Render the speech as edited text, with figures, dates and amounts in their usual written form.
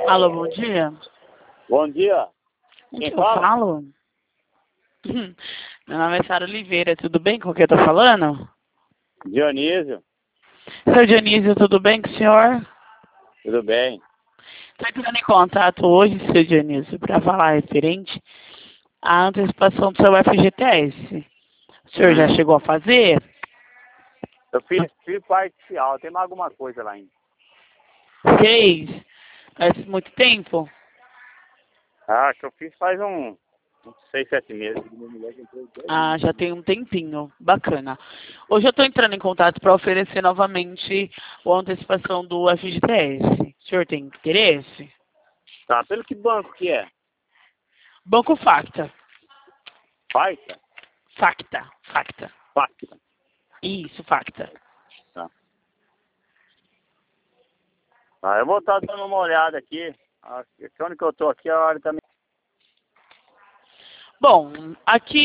Alô, bom dia. Bom dia. Com Quem quem eu fala? falo? Meu nome é Sara Oliveira, tudo bem com quem eu tô falando? Dionísio. Seu Dionísio, tudo bem com o senhor? Tudo bem? Estou entrando em contato hoje, seu Dionísio, para falar referente à antecipação do seu FGTS. O senhor já chegou a fazer? Eu fiz parcial. Tem mais alguma coisa lá ainda? Fez? Faz muito tempo? Ah, que eu fiz faz uns 6, 7 meses. Ah, já tem um tempinho. Bacana. Hoje eu estou entrando em contato para oferecer novamente a antecipação do FGTS. O senhor tem interesse? Tá, pelo que banco que é? Banco Facta. Facta? Facta. Facta. Isso, Facta. Tá. Tá, eu vou estar dando uma olhada aqui. Onde que eu tô aqui, a hora também. Bom, aqui